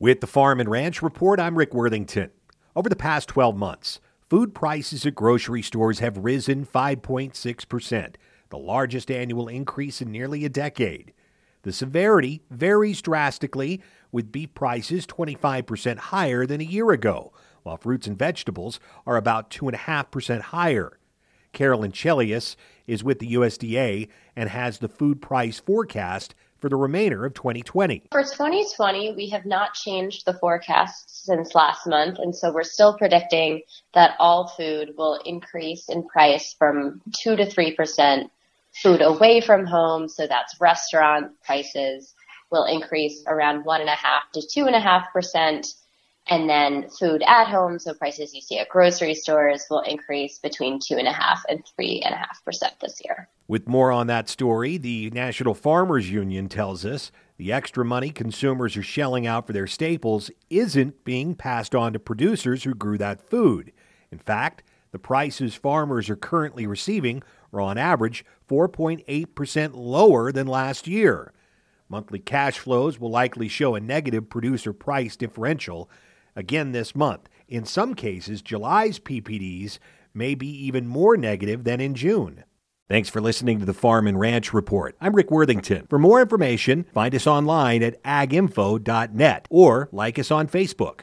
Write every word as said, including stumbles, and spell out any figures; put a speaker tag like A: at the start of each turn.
A: With the Farm and Ranch Report, I'm Rick Worthington. Over the past twelve months, food prices at grocery stores have risen five point six percent, the largest annual increase in nearly a decade. The severity varies drastically, with beef prices twenty-five percent higher than a year ago, while fruits and vegetables are about two point five percent higher. Carolyn Chelius is with the U S D A and has the food price forecast for the remainder of twenty twenty.
B: For twenty twenty, we have not changed the forecast since last month, and so we're still predicting that all food will increase in price from two to three percent. Food away from home, so that's restaurant prices, will increase around one point five to two point five percent. And then food at home, so prices you see at grocery stores, will increase between two point five and three point five percent this year.
A: With more on that story, the National Farmers Union tells us the extra money consumers are shelling out for their staples isn't being passed on to producers who grew that food. In fact, the prices farmers are currently receiving are on average four point eight percent lower than last year. Monthly cash flows will likely show a negative producer price differential again this month. In some cases, July's P P Ds may be even more negative than in June. Thanks for listening to the Farm and Ranch Report. I'm Rick Worthington. For more information, find us online at ag info dot net or like us on Facebook.